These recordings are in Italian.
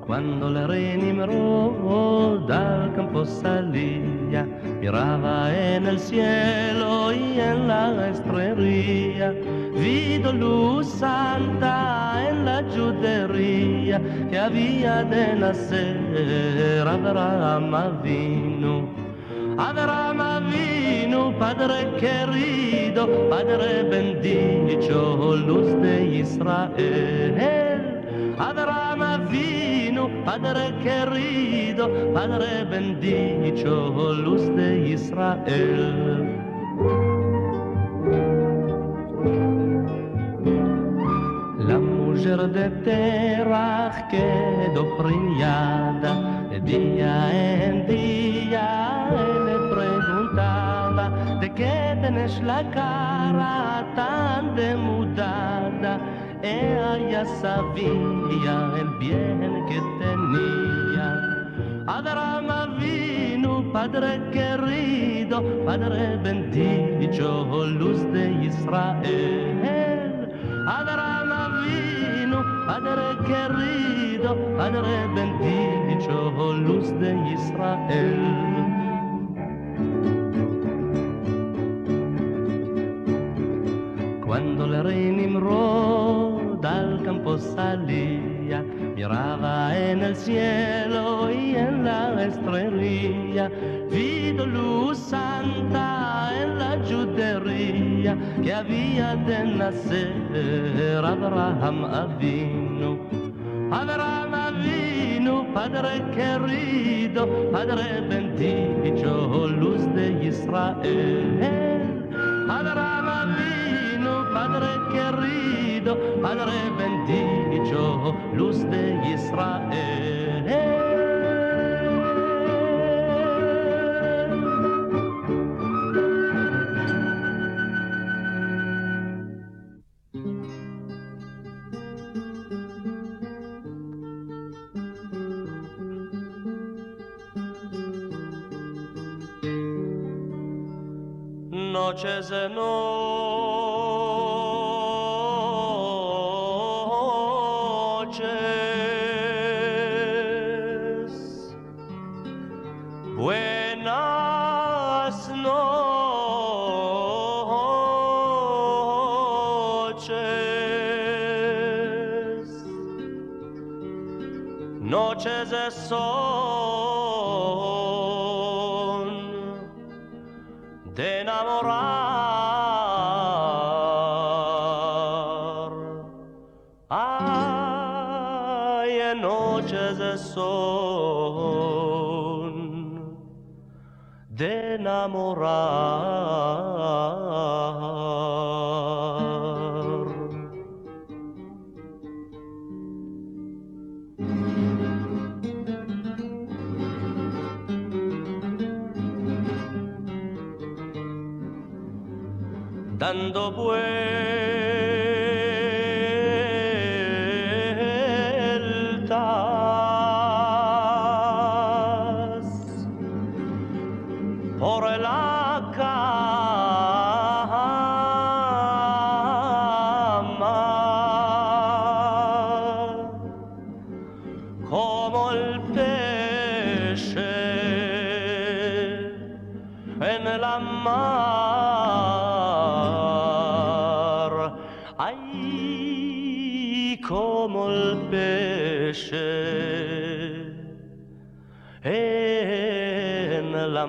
Cuando el renimero dal campo salía, miraba en el cielo y en la estrella, vido luz santa en la judería, que había de nacer Abraham Avinu. Abraham Avinu, Padre querido, Padre bendito, luz de Israel. Abraham Avinu, Padre querido, Padre bendito, luz de Israel. La mujer de Terach quedó preñada, de día en día le preguntaba, ¿de qué tenés la cara tan demudada? Ella sabía el bien que tenía. Abraham Avinu, Padre querido, Padre bendito, luz de Israel. Abraham Avinu, Padre querido, Padre bendito, luz de Israel. Cuando el rey Nimrod al campo salía, miraba en el cielo y en la estrella, vido luz santa en la judería, que había de nacer Abraham Avinu. Abraham Avinu, Padre querido, Padre bendito, luz de Israel. Abraham Avinu, Padre querido, Padre bendito, luz de Israel. Noches de noches, buenas noches, noches de son, de enamorar. Ay, noches de son, de enamorar. Dando vueltas por la cama, como el pez en la mar. Ay, como el pesce en la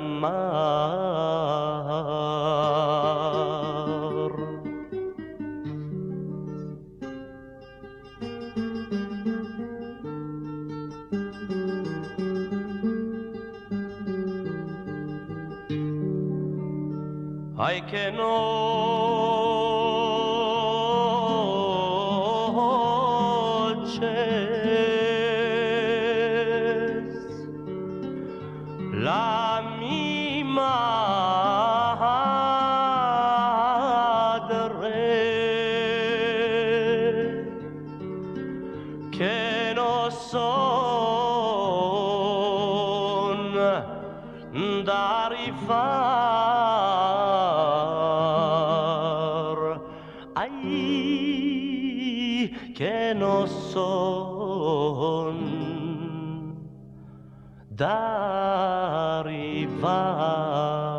mar. Ay, que noches, la mi madre, que no son dar y far. Ay, que no son d'arrivare.